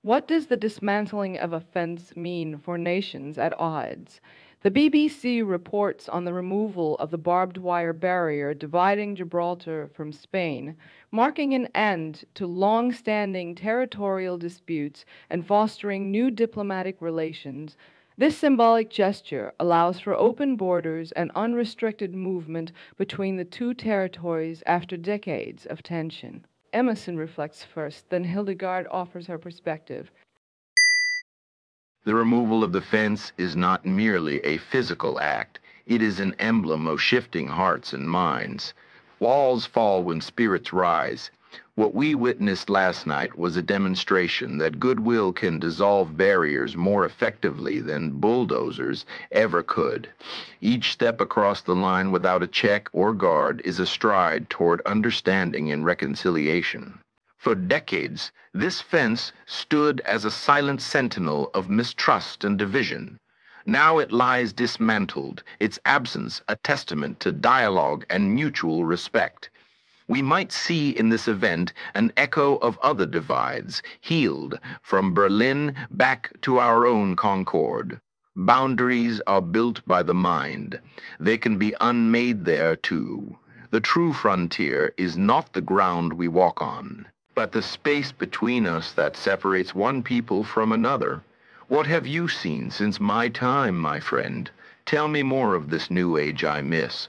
What does the dismantling of a fence mean for nations at odds? The BBC reports on the removal of the barbed wire barrier dividing Gibraltar from Spain, marking an end to long standing territorial disputes and fostering new diplomatic relations. This symbolic gesture allows for open borders and unrestricted movement between the two territories after decades of tension. Emerson reflects first, then Hildegard offers her perspective. The removal of the fence is not merely a physical act, it is an emblem of shifting hearts and minds. Walls fall when spirits rise. What we witnessed last night was a demonstration that goodwill can dissolve barriers more effectively than bulldozers ever could. Each step across the line without a check or guard is a stride toward understanding and reconciliation. For decades, this fence stood as a silent sentinel of mistrust and division. Now it lies dismantled, its absence a testament to dialogue and mutual respect. We might see in this event an echo of other divides, healed from Berlin back to our own Concord. Boundaries are built by the mind. They can be unmade there too. The true frontier is not the ground we walk on, but the space between us that separates one people from another. What have you seen since my time, my friend? Tell me more of this new age I miss.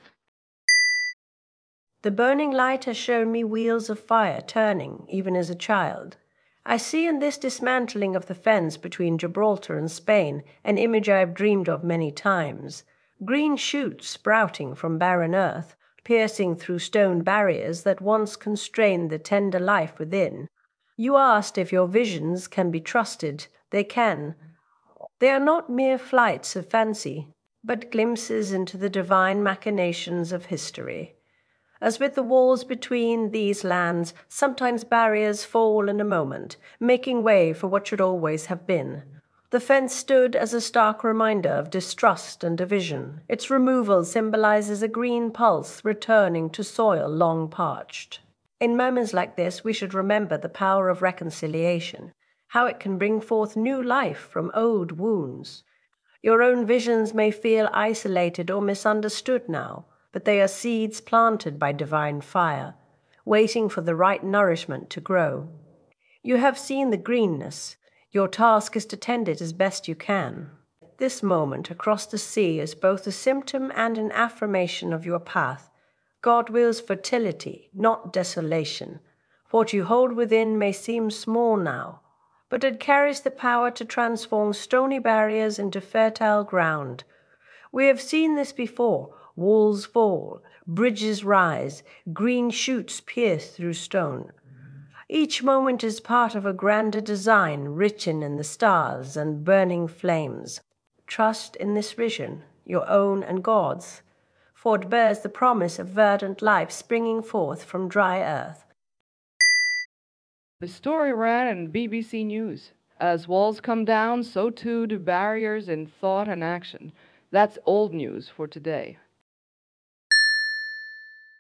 The burning light has shown me wheels of fire turning, even as a child. I see in this dismantling of the fence between Gibraltar and Spain an image I have dreamed of many times. Green shoots sprouting from barren earth, piercing through stone barriers that once constrained the tender life within. You asked if your visions can be trusted. They can. They are not mere flights of fancy, but glimpses into the divine machinations of history. As with the walls between these lands, sometimes barriers fall in a moment, making way for what should always have been. The fence stood as a stark reminder of distrust and division. Its removal symbolizes a green pulse returning to soil long parched. In moments like this, we should remember the power of reconciliation, how it can bring forth new life from old wounds. Your own visions may feel isolated or misunderstood now, but they are seeds planted by divine fire, waiting for the right nourishment to grow. You have seen the greenness. Your task is to tend it as best you can. This moment across the sea is both a symptom and an affirmation of your path. God wills fertility, not desolation. What you hold within may seem small now, but it carries the power to transform stony barriers into fertile ground. We have seen this before. Walls fall, bridges rise, green shoots pierce through stone. Each moment is part of a grander design written in the stars and burning flames. Trust in this vision, your own and God's, for it bears the promise of verdant life springing forth from dry earth. The story ran in BBC News. As walls come down, so too do barriers in thought and action. That's old news for today.